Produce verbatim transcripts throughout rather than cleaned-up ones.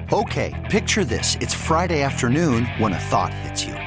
Okay, picture this. It's Friday afternoon when a thought hits you.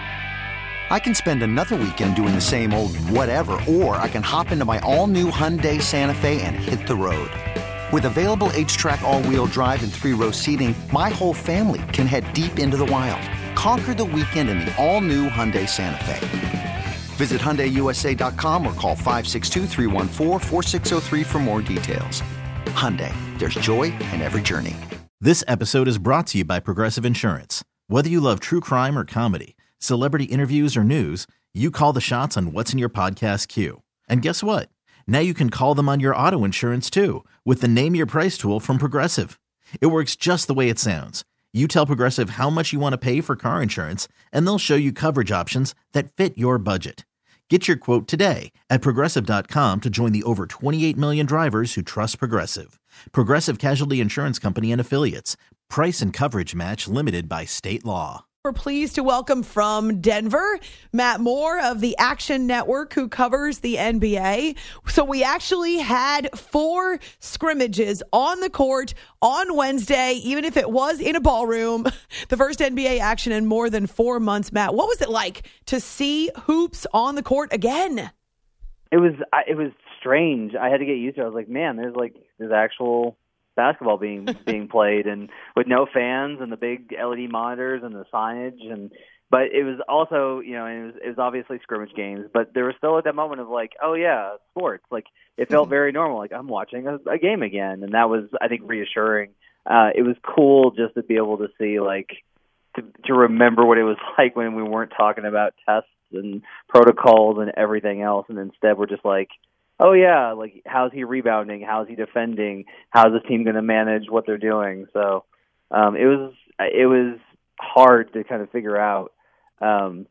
I can spend another weekend doing the same old whatever, or I can hop into my all-new Hyundai Santa Fe and hit the road. With available H-Track all-wheel drive and three-row seating, my whole family can head deep into the wild. Conquer the weekend in the all-new Hyundai Santa Fe. Visit Hyundai U S A dot com or call five six two, three one four, four six zero three for more details. Hyundai, there's joy in every journey. This episode is brought to you by Progressive Insurance. Whether you love true crime or comedy, celebrity interviews or news, you call the shots on what's in your podcast queue. And guess what? Now you can call them on your auto insurance too with the Name Your Price tool from Progressive. It works just the way it sounds. You tell Progressive how much you want to pay for car insurance, and they'll show you coverage options that fit your budget. Get your quote today at Progressive dot com to join the over twenty-eight million drivers who trust Progressive. Progressive Casualty Insurance Company and Affiliates. Price and coverage match limited by state law. We're pleased to welcome from Denver, Matt Moore of the Action Network, who covers the N B A. So we actually had four scrimmages on the court on Wednesday, even if it was in a ballroom. The first N B A action in more than four months. Matt, what was it like to see hoops on the court again? It was it was strange. I had to get used to it. I was like, man, there's like there's actual basketball being being played, and with no fans and the big L E D monitors and the signage, and but it was also, you know, it was, it was obviously scrimmage games, but there was still at that moment of like, oh yeah, sports. Like it felt very normal. Like I'm watching a, a game again, and that was, I think, reassuring. Uh, it was cool just to be able to see, like, to to remember what it was like when we weren't talking about tests and protocols and everything else, and instead we're just like, oh, yeah, like, how's he rebounding? How's he defending? How's this team going to manage what they're doing? So um, it was it was hard to kind of figure out um,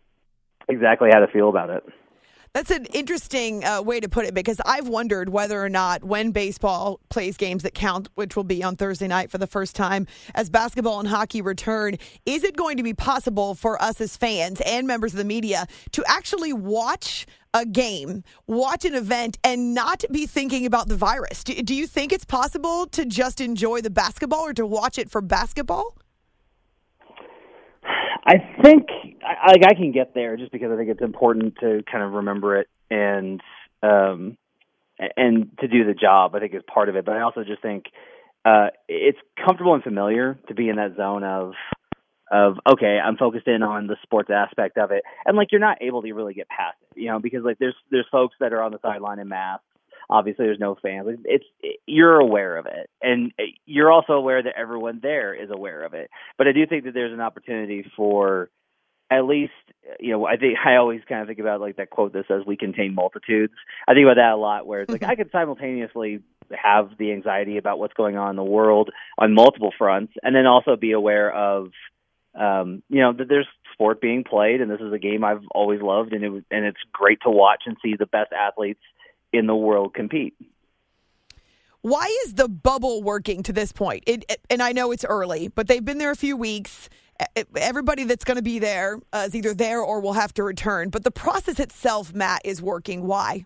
exactly how to feel about it. That's an interesting uh, way to put it, because I've wondered whether or not when baseball plays games that count, which will be on Thursday night for the first time, as basketball and hockey return, is it going to be possible for us as fans and members of the media to actually watch a game, watch an event, and not be thinking about the virus? Do, do you think it's possible to just enjoy the basketball or to watch it for basketball? I think I, like I can get there just because I think it's important to kind of remember it and um, and to do the job. I think is part of it, but I also just think uh, it's comfortable and familiar to be in that zone of of okay, I'm focused in on the sports aspect of it, and like you're not able to really get past it, you know, because like there's there's folks that are on the sideline in masks. Obviously, there's no fans. It's you're aware of it, and you're also aware that everyone there is aware of it. But I do think that there's an opportunity for, at least, you know, I think I always kind of think about like that quote that says "we contain multitudes." I think about that a lot, where it's like I could simultaneously have the anxiety about what's going on in the world on multiple fronts, and then also be aware of, um, you know, that there's sport being played, and this is a game I've always loved, and it was, and it's great to watch and see the best athletes in the world compete. Why is the bubble working to this point? It, it, and I know it's early, but they've been there a few weeks. Everybody that's going to be there uh, is either there or will have to return. But the process itself, Matt, is working. Why?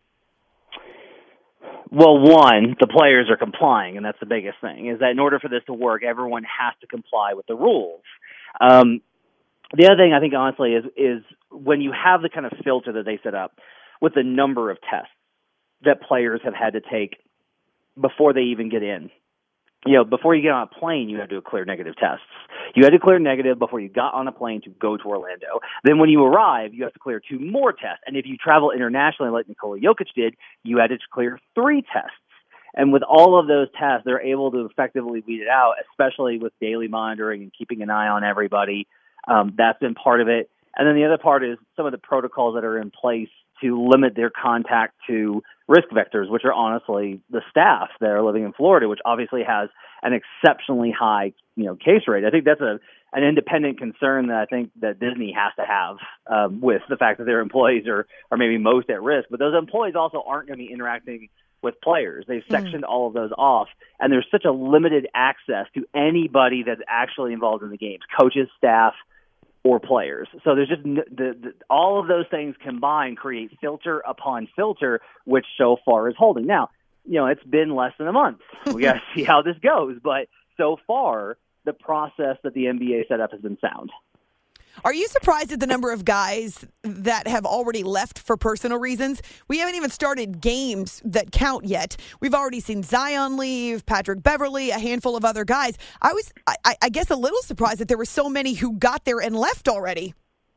Well, one, the players are complying, and that's the biggest thing, is that in order for this to work, everyone has to comply with the rules. Um, the other thing I think, honestly, is is when you have the kind of filter that they set up with the number of tests that players have had to take before they even get in. You know, before you get on a plane, you had to clear negative tests. You had to clear negative before you got on a plane to go to Orlando. Then when you arrive, you have to clear two more tests. And if you travel internationally like Nikola Jokic did, you had to clear three tests. And with all of those tests, they're able to effectively weed it out, especially with daily monitoring and keeping an eye on everybody. Um, that's been part of it. And then the other part is some of the protocols that are in place to limit their contact to risk vectors, which are honestly the staff that are living in Florida, which obviously has an exceptionally high, you know, case rate. I think that's a an independent concern that I think that Disney has to have um, with the fact that their employees are, are maybe most at risk. But those employees also aren't going to be interacting with players. They've sectioned mm. all of those off, and there's such a limited access to anybody that's actually involved in the games, coaches, staff, or players. So there's just the, the, all of those things combined create filter upon filter, which so far is holding. Now, you know, it's been less than a month. We got to see how this goes. But so far, the process that the N B A set up has been sound. Are you surprised at the number of guys that have already left for personal reasons? We haven't even started games that count yet. We've already seen Zion leave, Patrick Beverley, a handful of other guys. I was, I, I guess, a little surprised that there were so many who got there and left already.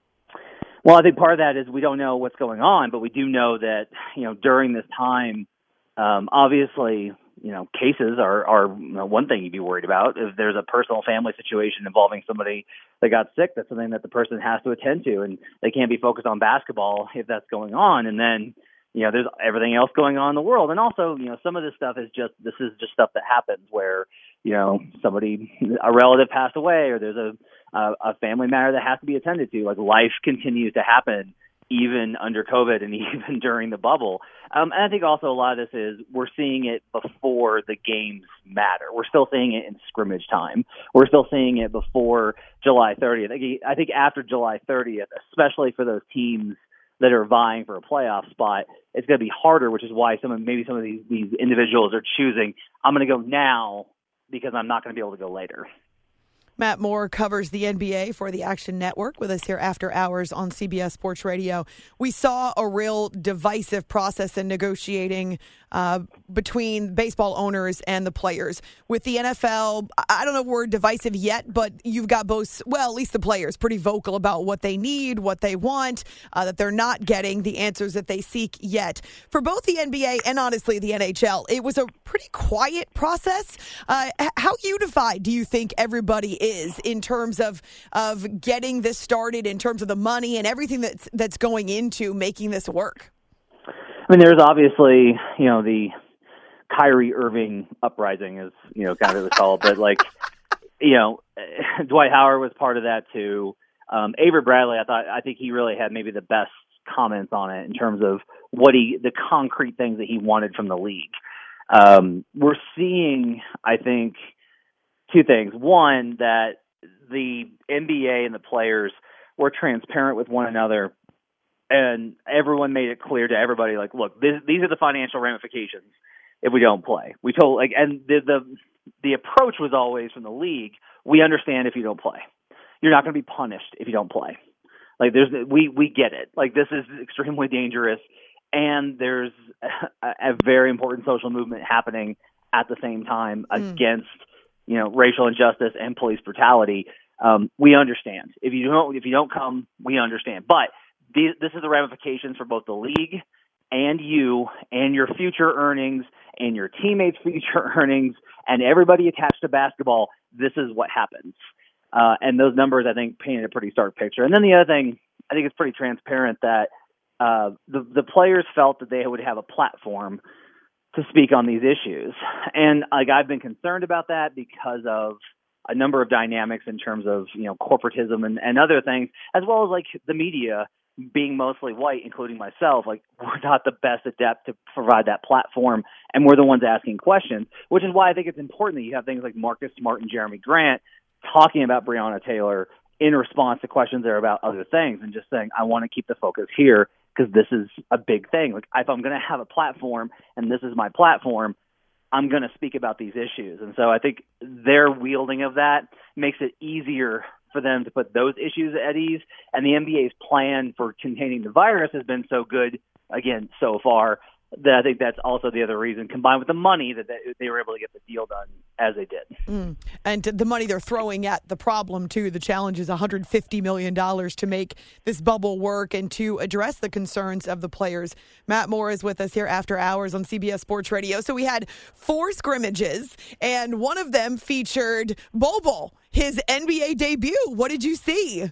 Well, I think part of that is we don't know what's going on, but we do know that, you know, during this time, um, obviously, you know, cases are, are you know, one thing you'd be worried about. If there's a personal family situation involving somebody that got sick, that's something that the person has to attend to, and they can't be focused on basketball if that's going on. And then, you know, there's everything else going on in the world. And also, you know, some of this stuff is just, this is just stuff that happens where, you know, somebody, a relative passed away, or there's a, a, a family matter that has to be attended to. Like, life continues to happen even under COVID and even during the bubble. Um, and I think also a lot of this is we're seeing it before the games matter. We're still seeing it in scrimmage time. We're still seeing it before July thirtieth. I think after July thirtieth, especially for those teams that are vying for a playoff spot, it's going to be harder, which is why some of, maybe some of these, these individuals are choosing, I'm going to go now because I'm not going to be able to go later. Matt Moore covers the N B A for the Action Network with us here after hours on C B S Sports Radio. We saw a real divisive process in negotiating uh, between baseball owners and the players. With the N F L, I don't know if we're divisive yet, but you've got both, well, at least the players, pretty vocal about what they need, what they want, uh, that they're not getting the answers that they seek yet. For both the N B A and honestly the N H L, it was a pretty quiet process. Uh, how unified do you think everybody is? is in terms of of getting this started, in terms of the money and everything that's that's going into making this work? I mean, there's obviously, you know, the Kyrie Irving uprising is, you know, kind of what it's called, but like, you know, Dwight Howard was part of that too. Um, Avery Bradley, I thought, I think he really had maybe the best comments on it in terms of what he, the concrete things that he wanted from the league. Um, we're seeing, I think, two things. One, that the N B A and the players were transparent with one another, and everyone made it clear to everybody, like, look, this, these are the financial ramifications if we don't play. We told, like, and the, the the approach was always from the league, we understand if you don't play. You're not going to be punished if you don't play. Like, there's we we get it. Like, this is extremely dangerous, and there's a, a very important social movement happening at the same time mm. against, you know, racial injustice and police brutality. Um, we understand. If you don't, if you don't come, we understand. But these, this is the ramifications for both the league and you and your future earnings and your teammates' future earnings and everybody attached to basketball. This is what happens. Uh, and those numbers, I think, painted a pretty stark picture. And then the other thing, I think it's pretty transparent that uh, the, the players felt that they would have a platform to speak on these issues. And like, I've been concerned about that because of a number of dynamics in terms of, you know, corporatism and, and other things, as well as like the media being mostly white, including myself. Like, we're not the best adept to provide that platform, and we're the ones asking questions, which is why I think it's important that you have things like Marcus Smart and Jeremy Grant talking about Breonna Taylor in response to questions that are about other things, and just saying, I want to keep the focus here because this is a big thing. Like, if I'm going to have a platform and this is my platform, I'm going to speak about these issues. And so I think their wielding of that makes it easier for them to put those issues at ease. And the N B A's plan for containing the virus has been so good, again, so far, that I think that's also the other reason, combined with the money, that they, they were able to get the deal done as they did. Mm. And the money they're throwing at the problem, too. The challenge is one hundred fifty million dollars to make this bubble work and to address the concerns of the players. Matt Moore is with us here after hours on C B S Sports Radio. So we had four scrimmages, and one of them featured Bol Bol, his N B A debut. What did you see?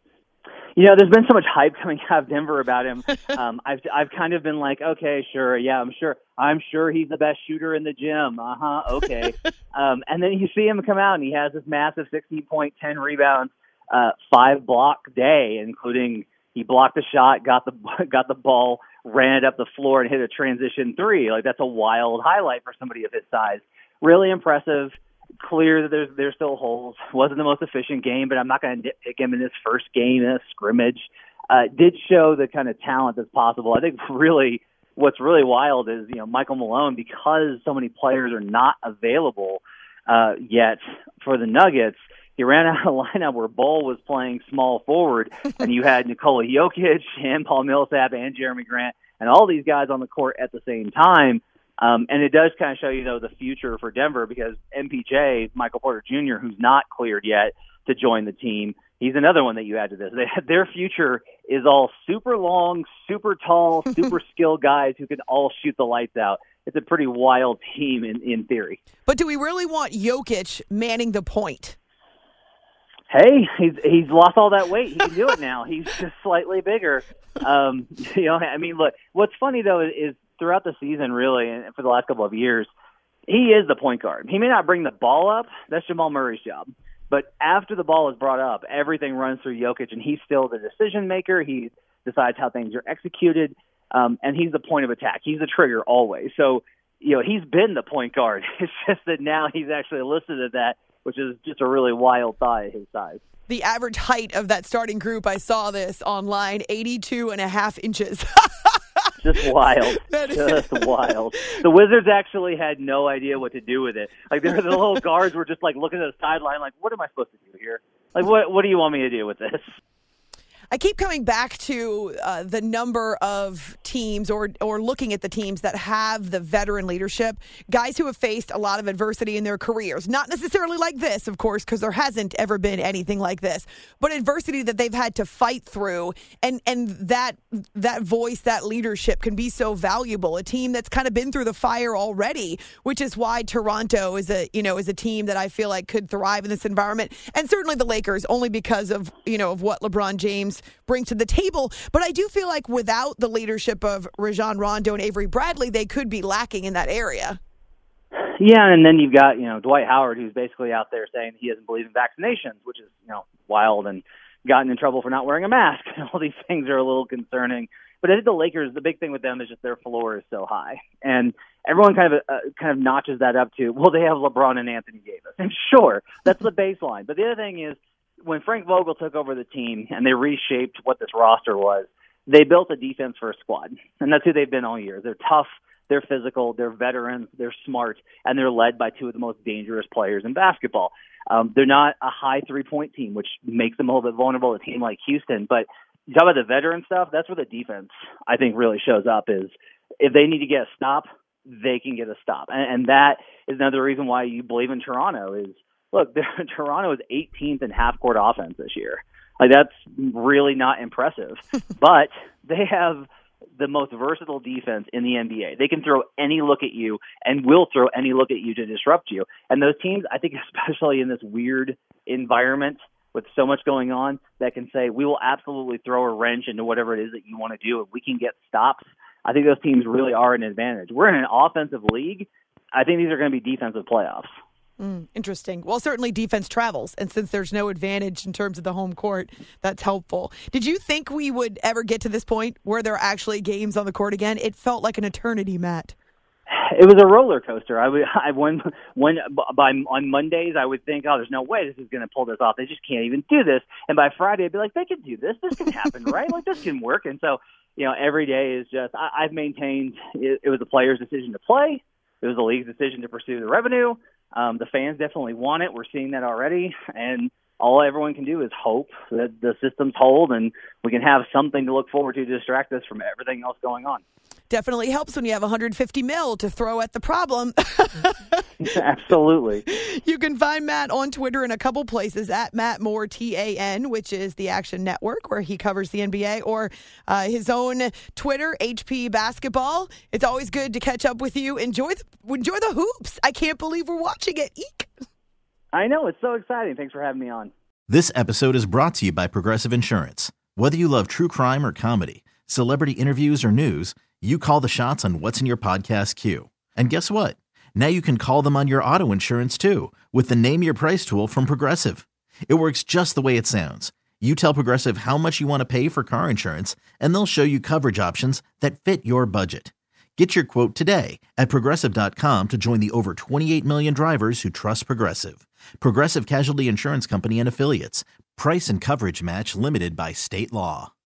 You know, there's been so much hype coming out of Denver about him. Um, I've I've kind of been like, okay, sure, yeah, I'm sure, I'm sure he's the best shooter in the gym. Uh huh, okay. um, and then you see him come out, and he has this massive sixteen point, ten rebounds, uh, five block day, including he blocked a shot, got the got the ball, ran it up the floor, and hit a transition three. Like, that's a wild highlight for somebody of his size. Really impressive. Clear that there's there's still holes. Wasn't the most efficient game, but I'm not going to nitpick him in his first game in a scrimmage. Uh, did show the kind of talent that's possible. I think really what's really wild is, you know, Michael Malone, because so many players are not available, Uh, yet for the Nuggets, he ran out of a lineup where Bol was playing small forward, and you had Nikola Jokic and Paul Millsap and Jeremy Grant and all these guys on the court at the same time. Um, and it does kind of show you, though, the future for Denver, because M P J, Michael Porter Junior, who's not cleared yet to join the team, he's another one that you add to this. They, their future is all super long, super tall, super skilled guys who can all shoot the lights out. It's a pretty wild team in, in theory. But do we really want Jokic manning the point? Hey, he's he's lost all that weight. He can do it now. He's just slightly bigger. Um, you know, I mean, look, what's funny, though, is throughout the season, really, and for the last couple of years, he is the point guard. He may not bring the ball up. That's Jamal Murray's job. But after the ball is brought up, everything runs through Jokic, and he's still the decision maker. He decides how things are executed, um, and he's the point of attack. He's the trigger always. So, you know, he's been the point guard. It's just that now he's actually listed at that, which is just a really wild thought at his size. The average height of that starting group, I saw this online, eighty-two and a half inches. Just wild. Just wild. The Wizards actually had no idea what to do with it. Like, the little guards were just, like, looking at the sideline like, what am I supposed to do here? Like, what what do you want me to do with this? I keep coming back to uh, the number of teams or or looking at the teams that have the veteran leadership, guys who have faced a lot of adversity in their careers. Not necessarily like this, of course, because there hasn't ever been anything like this, but adversity that they've had to fight through. And, and that that voice, that leadership can be so valuable. A team that's kind of been through the fire already, which is why Toronto is a, you know, is a team that I feel like could thrive in this environment. And certainly the Lakers, only because of, you know, of what LeBron James bring to the table. But I do feel like without the leadership of Rajon Rondo and Avery Bradley, they could be lacking in that area. Yeah, and then you've got, you know, Dwight Howard, who's basically out there saying he doesn't believe in vaccinations, which is, you know, wild, and gotten in trouble for not wearing a mask. All these things are a little concerning. But I think the Lakers, the big thing with them is just their floor is so high. And everyone kind of uh, kind of notches that up to, well, they have LeBron and Anthony Davis. And sure, that's the baseline. But the other thing is, when Frank Vogel took over the team and they reshaped what this roster was, they built a defense-first squad. And that's who they've been all year. They're tough, they're physical, they're veterans, they're smart, and they're led by two of the most dangerous players in basketball. Um, they're not a high three-point team, which makes them a little bit vulnerable to a team like Houston. But you talk about the veteran stuff, that's where the defense, I think, really shows up, is if they need to get a stop, they can get a stop. And, and that is another reason why you believe in Toronto is, look, Toronto is eighteenth in half-court offense this year. Like, that's really not impressive. But they have the most versatile defense in the N B A. They can throw any look at you and will throw any look at you to disrupt you. And those teams, I think, especially in this weird environment with so much going on, that can say, we will absolutely throw a wrench into whatever it is that you want to do. If we can get stops, I think those teams really are an advantage. We're in an offensive league. I think these are going to be defensive playoffs. Mm, interesting. Well, certainly defense travels, and since there's no advantage in terms of the home court, that's helpful. Did you think we would ever get to this point where there are actually games on the court again? It felt like an eternity, Matt. It was a roller coaster. I would, I when when by on Mondays I would think, oh, there's no way this is going to pull this off. They just can't even do this. And by Friday I'd be like, they can do this. This can happen, right? Like, this can work. And so, you know, every day is just. I, I've maintained it, it was the player's decision to play. It was the league's decision to pursue the revenue. Um, the fans definitely want it. We're seeing that already. And all everyone can do is hope that the systems hold and we can have something to look forward to to distract us from everything else going on. Definitely helps when you have one hundred fifty mil to throw at the problem. Absolutely. You can find Matt on Twitter in a couple places, at Matt Moore T A N, which is the Action Network, where he covers the N B A, or uh, his own Twitter, H P Basketball. It's always good to catch up with you. Enjoy the, enjoy the hoops. I can't believe we're watching it. Eek. I know. It's so exciting. Thanks for having me on. This episode is brought to you by Progressive Insurance. Whether you love true crime or comedy, celebrity interviews or news, you call the shots on what's in your podcast queue. And guess what? Now you can call them on your auto insurance too, with the Name Your Price tool from Progressive. It works just the way it sounds. You tell Progressive how much you want to pay for car insurance, and they'll show you coverage options that fit your budget. Get your quote today at Progressive dot com to join the over twenty-eight million drivers who trust Progressive. Progressive Casualty Insurance Company and Affiliates. Price and coverage match limited by state law.